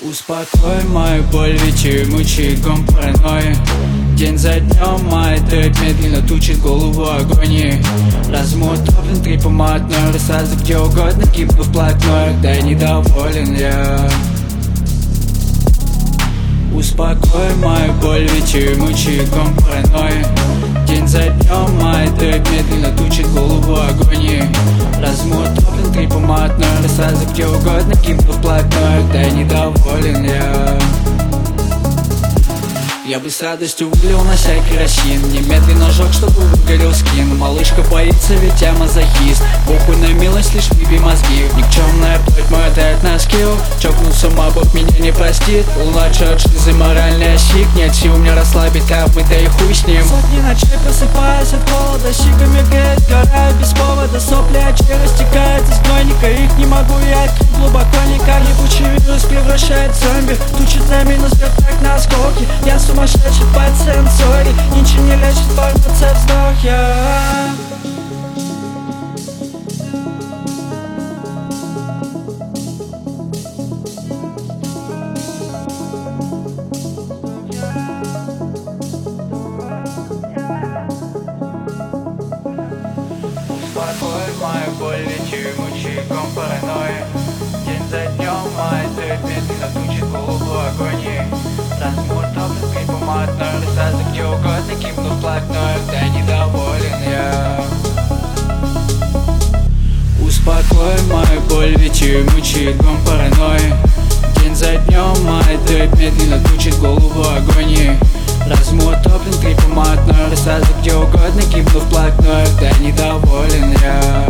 Успокой мою боль, ведь мучает гон паранойи. День за днем моя тает медленно, тучит голову агонии. Разум утоплен, трипом одной рассадок, где угодно гибну вплотную. Да недоволен я. Успокой мою боль, ведь мучает гон паранойи. День за днем моя тает медленно, тучит голову агонии. Разум утоплен, трипом одной рассадок, где угодно гибну вплотную. Да недоволен я. Я бы с радостью вылил на всякий керосин, немедленно жёг, чтобы выгорел скин. Малышка боится, ведь я мазохист. Похуй на милость, лишь выби мозги. Никчемная плоть моя дает на скилл. Чокнулся мобот, меня не простит. Лучше от шизы моральный осик. Нет сил мне расслабить травмы, да и хуй с ним. Сотни ночей просыпаюсь от холода, сигами горит, гораю без повода. Сопли очей растекают из гнойника, их не могу я открыть глубоко никак. Ебучий вирус превращает в зомби, тучит на минус, так на осколки. Я сумасшедший пациент, сори, ничего не лечит фармация вздох, я. Успокой мою боль, ведь мучает гон паранойи. День за днем моя тает медленно, тучит голову агонии. Разум утоплен, трипом одной рассадок, где угодно гибну вплотную. Да недоволен я. Успокой мою боль, ведь мучает гон паранойи. День за днем моя тает медленно, тучит голову агонии. Разум утоплен, трипом одной рассадок, где угодно гибну вплотную. Да недоволен я.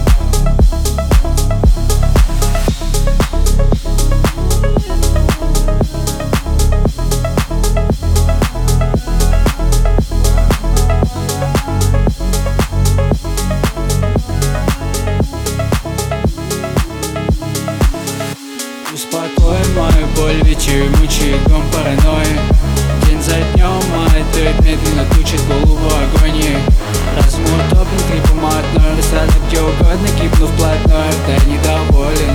Успокой мою боль, ведь мучает гон паранойи. День за днем моя тает медленно, тучит голову агонии. Разум утоплен, трипом одной рассадок, где угодно гибну вплотную. Да недоволен